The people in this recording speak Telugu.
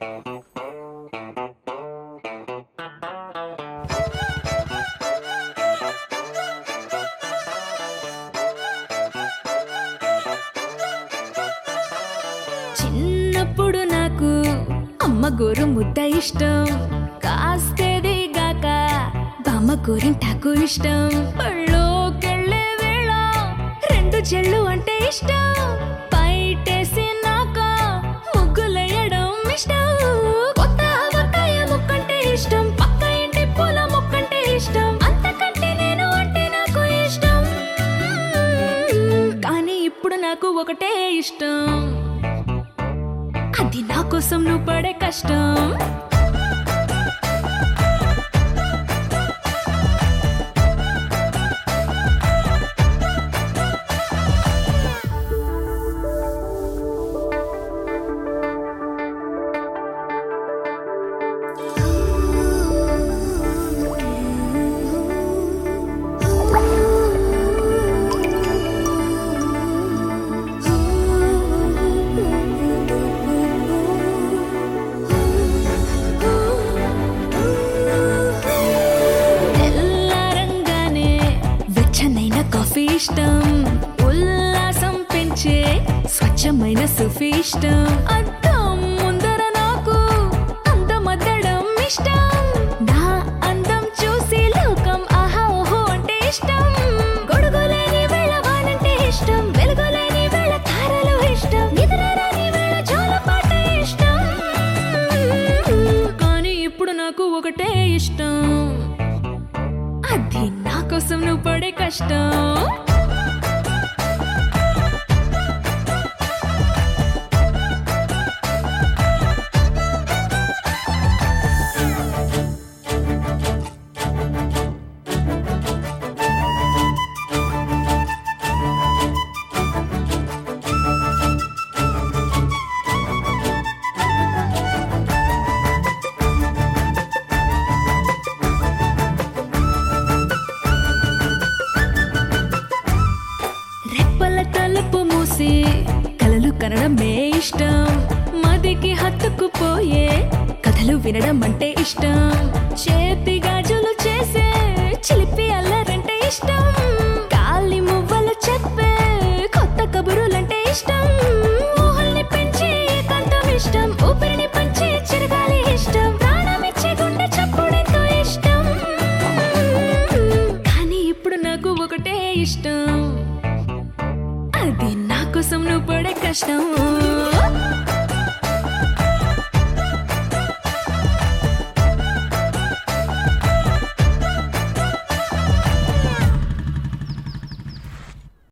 చిన్నప్పుడు నాకు అమ్మ గోరు ముద్ద ఇష్టం, కాస్తేది గాక బామ్మ గోరింటాకు ఇష్టం. పళ్ళోకెళ్ళే వేళ రెండు చెళ్ళు అంటే ఇష్టం, బయటేసి నాక ముగ్గులేయడం ఇష్టం. కొత్త ఆవకాయ ముక్కంటే ఇష్టం, పక్క ఇంటి పూల మొక్కంటే ఇష్టం, అంతకంటే నేను అంటే నాకు ఇష్టం. కానీ ఇప్పుడు నాకు ఒకటే ఇష్టం, అది నా కోసం నువ్వు పడే కష్టం. కాఫీ ఇష్టం, ఉల్లాసం పెంచే స్వచ్ఛమైన సుఫీ ఇష్టం. అద్దం ముందర నాకు అందమద్దడం ఇష్టం, నా అందం చూసి లోకం ఆహా ఓహో అంటే ఇష్టం. గొడుగులేని వేళ వానంటే ఇష్టం, వెలుగులేని వేళ తారలు ఇష్టం, నిద్రరాని వేళ జోలపాట ఇష్టం. కానీ ఇప్పుడు నాకు ఒకటే ఇష్టం, అది నా కోసం నువ్వు పడే కష్టం. తలుపు మూసి కలలు కనడమే ఇష్టం, మదికి హత్తుకుపోయే కథలు వినడం అంటే ఇష్టం. చేతి గాజులు చేసే చిలిపి అల్లరంటే ఇష్టం, కాలి మువ్వలు చెప్పే కొత్త కబురులంటే ఇష్టం. ఊహల్ని పెంచే ఏకాంతం ఇష్టం, ఊపిరిని పంచే చిరగాలి ఇష్టం, ప్రాణమిచ్చే గుండె చప్పుడెంతో ఇష్టం. కానీ ఇప్పుడు నాకు ఒకటే ఇష్టం, అది నా కోసం నువ్వు పడే కష్టం.